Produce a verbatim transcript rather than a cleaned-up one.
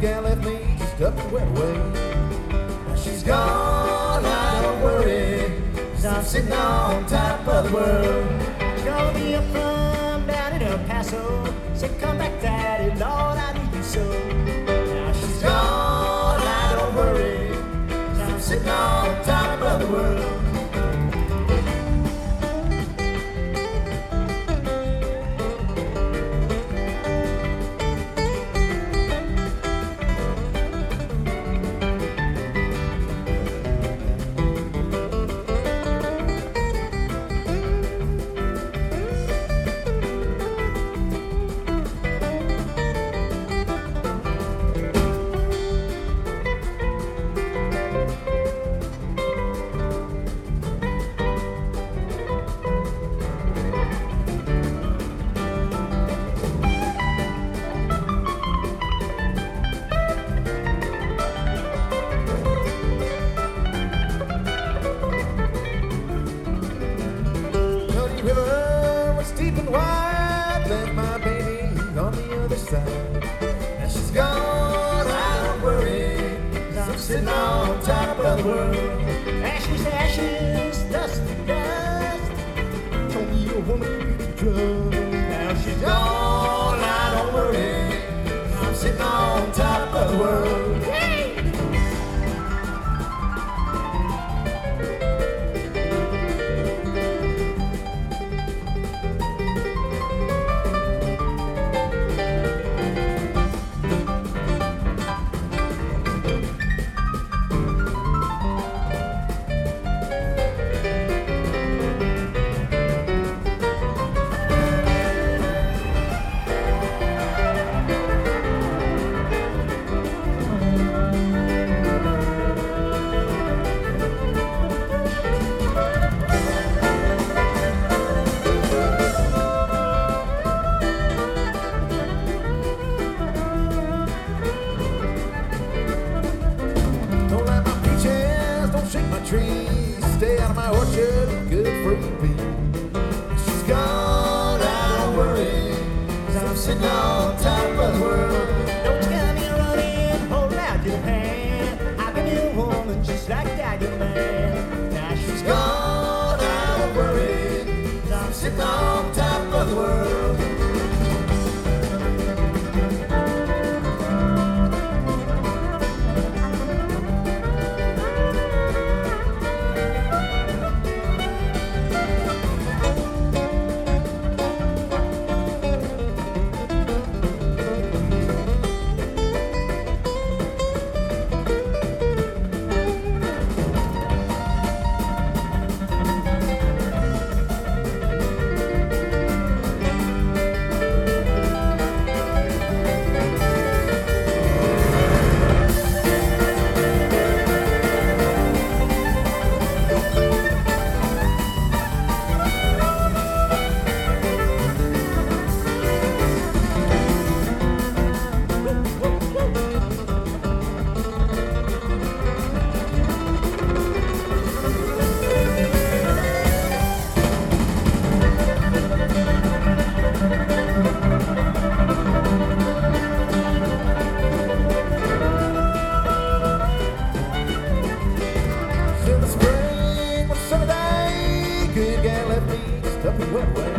good gal left me just up and went away. Now she's gone, I don't worry, 'cause I'm sitting on top of the world. Call me up from down in El Paso, said come back daddy, Lord I need you so. Now she's Gone, I don't worry, 'cause I'm sitting on top of the world. River was deep and wide, left my baby on the other side. Now she's gone, I don't worry, 'cause I'm sitting on top of the world. ashes, ashes, dust to dust. Told me a woman you could trust. Now she's She's gone, I don't worry, 'cause I'm sitting on top of the world. Trees, stay out of my orchard, good for you be. She's gone, I don't worry, 'cause I'm sitting on top of the world. Don't come here running, hold out your hand. I can be a woman just like that, your man. Now she's She's gone, gone, I don't worry, 'cause I'm sitting on top of the world. In the spring, one summer day, good gal left me stuck and went away.